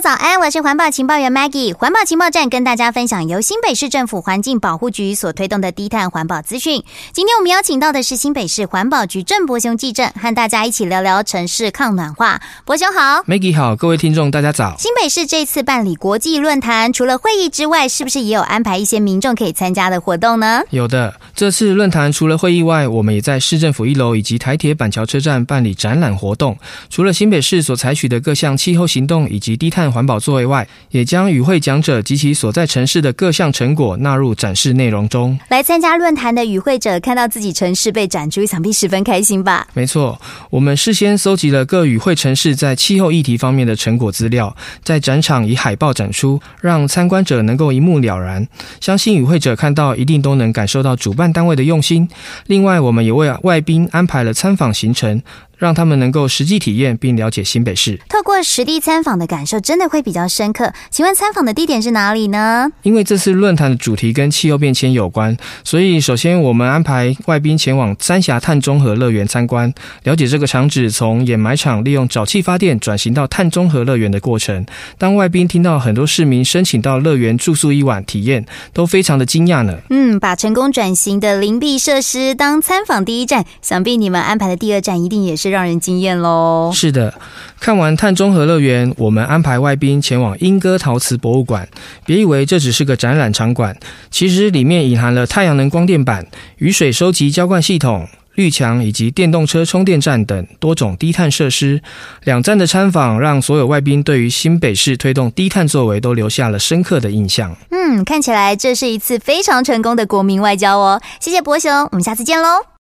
早安，我是环保情报员 Maggie。环保情报站跟大家分享由新北市政府环境保护局所推动的低碳环保资讯。今天我们邀请到的是新北市环保局郑伯雄技正，和大家一起聊聊城市抗暖化。伯雄好。 Maggie 好，各位听众大家早。 新北市这次办理国际论坛，除了会议之外，是不是也有安排一些民众可以参加的活动呢？ 有的，这次论坛除了会议外，我们也在市政府1楼以及台铁板桥车站办理展览活动。除了新北市所采取的各项气候行动以及低碳环保作为外，也将与会讲者及其所在城市的各项成果纳入展示内容中。 来参加论坛的与会者看到自己城市被展出，想必十分开心吧？ 没错，我们事先搜集了各与会城市在气候议题方面的成果资料，在展场以海报展出，让参观者能够一目了然。相信与会者看到一定都能感受到主办单位的用心。另外，我们也为外宾安排了参访行程，让他们能够实际体验并了解新北市。 透过实地参访的感受真的会比较深刻。请问参访的地点是哪里呢？ 因为这次论坛的主题跟气候变迁有关，所以首先我们安排外宾前往三峡碳中和乐园参观，了解这个场址从掩埋场利用沼气发电转型到碳中和乐园的过程。当外宾听到很多市民申请到乐园住宿一晚体验，都非常的惊讶呢。 把成功转型的邻避设施当参访第一站，想必你们安排的第二站一定也是让人惊艳咯。 是的，看完碳中和乐园，我们安排外宾前往莺歌陶瓷博物馆。别以为这只是个展览场馆，其实里面隐含了太阳能光电板、雨水收集浇灌系统、绿墙以及电动车充电站等多种低碳设施。2站的参访让所有外宾对于新北市推动低碳作为都留下了深刻的印象。 看起来这是一次非常成功的国民外交哦。谢谢伯雄，我们下次见咯。